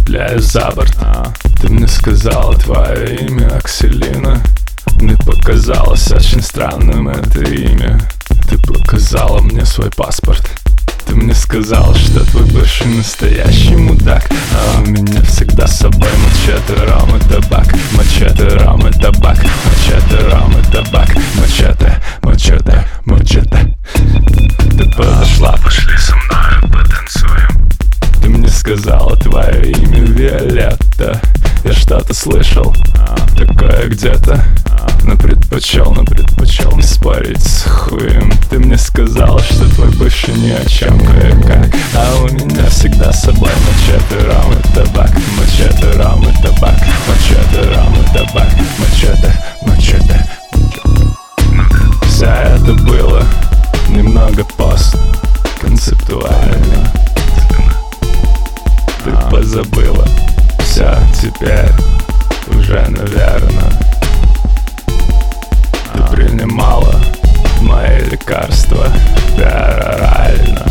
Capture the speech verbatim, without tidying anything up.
цепляю за борт. а, Ты мне сказала твое имя Акселина. Мне показалось очень странным это имя. Ты показала мне свой паспорт. Ты мне сказал, что твой бывший настоящий мудак. А у меня всегда с собой мачете, ром и табак. Мачете, ром и табак. Мачете, ром и табак. Мачете, мачете, мачете. Ты подошла, пошли со мной потанцуем. Ты мне сказала твое имя Виолетта. Я что-то слышал, такое где-то, но предпочел, но предпочел не спорить с хуем. Ты мне сказал, что твой бывший ни о чем кое-как. А у меня всегда с собой мачете, ром и табак. Мачете, ром и табак. Мачете, ром и табак. Мачете, мачете. Все это было немного пост концептуально. Ты позабыла все теперь уже, наверно. Ты принимала мои лекарства перорально.